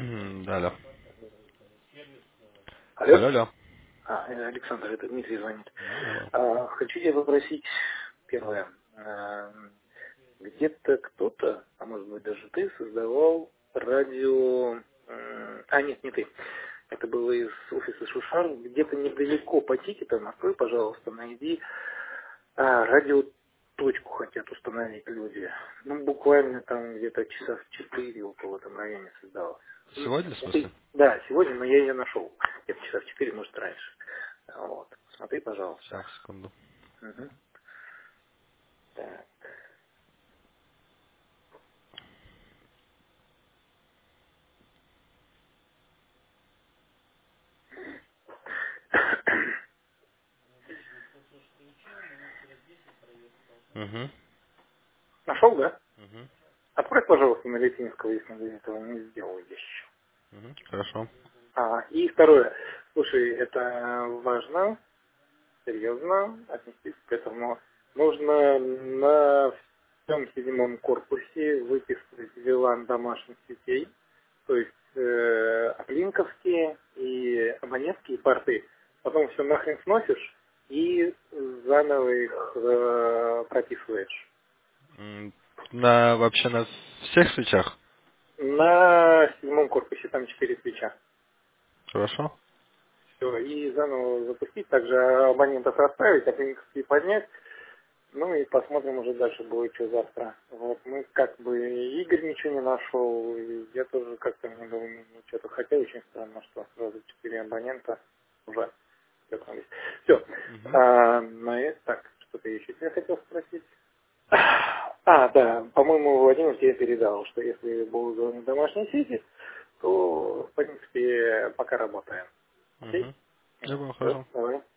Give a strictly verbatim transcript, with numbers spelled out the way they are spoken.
Да, да. Алло? Алло, алло. А, э, Александр, это Дмитрий звонит. Да, да. А, хочу тебя попросить, первое, а, где-то кто-то, а может быть даже ты, создавал радио... м, А, нет, не ты. Это было из офиса Шушар. Где-то недалеко по тикетам, открой, пожалуйста, найди. А, радиоточку хотят установить люди. Ну, буквально там где-то часа в четыре около этом районе создавалось. Ну, Сегодня, в смотри, смысле? да, сегодня, но я ее нашел. Где-то часа в четыре, может, раньше. Вот. Смотри, пожалуйста. Сейчас, секунду. Мгм. Так. Угу. Нашел, да? Угу. Открой, пожалуйста, на Литинского, если мы этого не сделал еще. Угу. Хорошо. А, и второе. Слушай, это важно, серьезно отнестись к этому. Нужно на всем седьмом корпусе выписывать вилан домашних сетей, то есть э, оплинковские и абонентские порты. Потом все нахрен сносишь и заново их э, прописываешь. М, На вообще на всех свечах? На седьмом корпусе там четыре свеча. Хорошо. Все, и заново запустить, также абонентов расставить, оплинковские поднять. Ну и посмотрим уже дальше будет, что завтра. Вот мы как бы Игорь ничего не нашел, и я тоже как-то не думаю, ну, что-то хотел, очень странно, что сразу четыре абонента уже вернулись. Все. Угу. А, на это, так, что-то я еще тебя хотел спросить. А, да, по-моему, Владимир тебе передал, что если будут звонить домашние сети, то, в принципе, пока работаем. Окей? Угу. Я понял, Все, хорошо. давай.